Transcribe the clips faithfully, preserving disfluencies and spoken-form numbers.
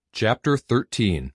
Chapter thirteen.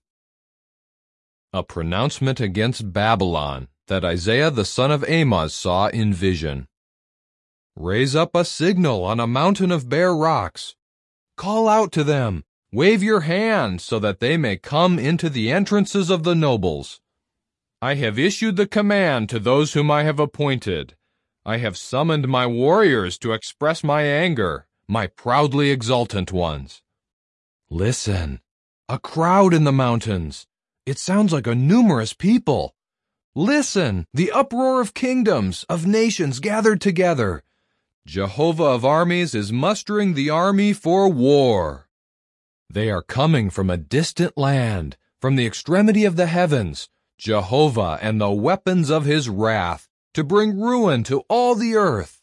A pronouncement against Babylon that Isaiah the son of Amoz saw in vision. Raise up a signal on a mountain of bare rocks. Call out to them, wave your hand so that they may come into the entrances of the nobles. I have issued the command to those whom I have appointed. I have summoned my warriors to express my anger, my proudly exultant ones. Listen. A crowd in the mountains. It sounds like a numerous people. Listen, the uproar of kingdoms, of nations gathered together. Jehovah of armies is mustering the army for war. They are coming from a distant land, from the extremity of the heavens, Jehovah and the weapons of his wrath, to bring ruin to all the earth.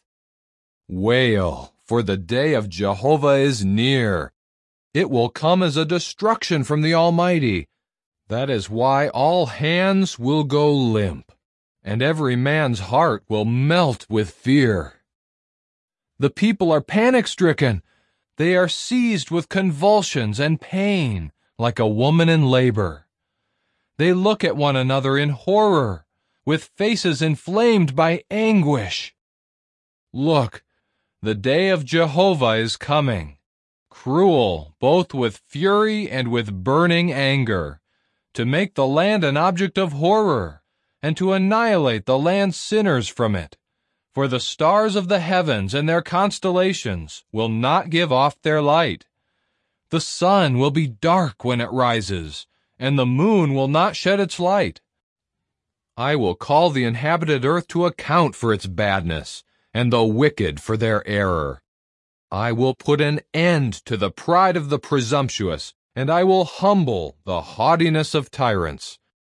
Wail, for the day of Jehovah is near. It will come as a destruction from the Almighty. That is why all hands will go limp, and every man's heart will melt with fear. The people are panic-stricken. They are seized with convulsions and pain, like a woman in labor. They look at one another in horror, with faces inflamed by anguish. Look, the day of Jehovah is coming. Cruel, both with fury and with burning anger, to make the land an object of horror, and to annihilate the land's sinners from it. For the stars of the heavens and their constellations will not give off their light. The sun will be dark when it rises, and the moon will not shed its light. I will call the inhabited earth to account for its badness, and the wicked for their error. I will put an end to the pride of the presumptuous, and I will humble the haughtiness of tyrants.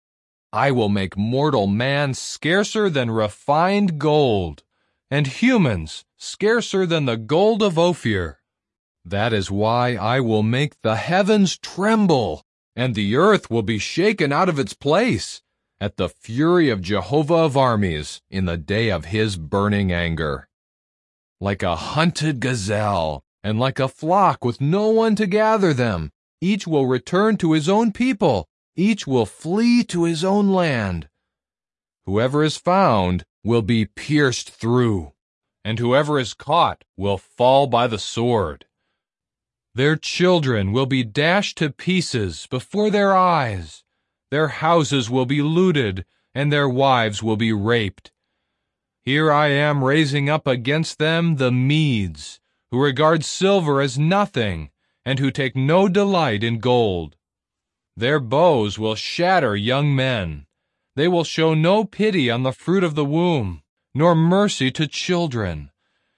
I will make mortal man scarcer than refined gold, and humans scarcer than the gold of Ophir. That is why I will make the heavens tremble, and the earth will be shaken out of its place, at the fury of Jehovah of armies in the day of his burning anger. Like a hunted gazelle, and like a flock with no one to gather them, each will return to his own people, each will flee to his own land. Whoever is found will be pierced through, and whoever is caught will fall by the sword. Their children will be dashed to pieces before their eyes. Their houses will be looted, and their wives will be raped. Here I am raising up against them the Medes, who regard silver as nothing, and who take no delight in gold. Their bows will shatter young men. They will show no pity on the fruit of the womb, nor mercy to children.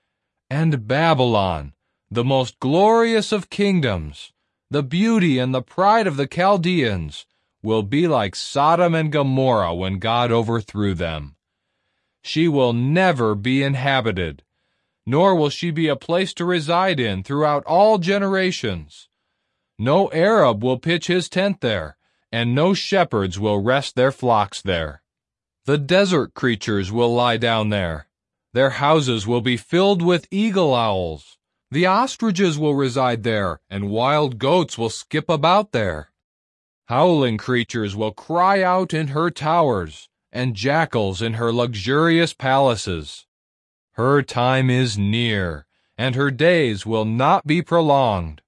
And Babylon, the most glorious of kingdoms, the beauty and the pride of the Chaldeans, will be like Sodom and Gomorrah when God overthrew them. She will never be inhabited, nor will she be a place to reside in throughout all generations. No Arab will pitch his tent there, and no shepherds will rest their flocks there. The desert creatures will lie down there. Their houses will be filled with eagle owls. The ostriches will reside there, and wild goats will skip about there. Howling creatures will cry out in her towers, and jackals in her luxurious palaces. Her time is near, and her days will not be prolonged.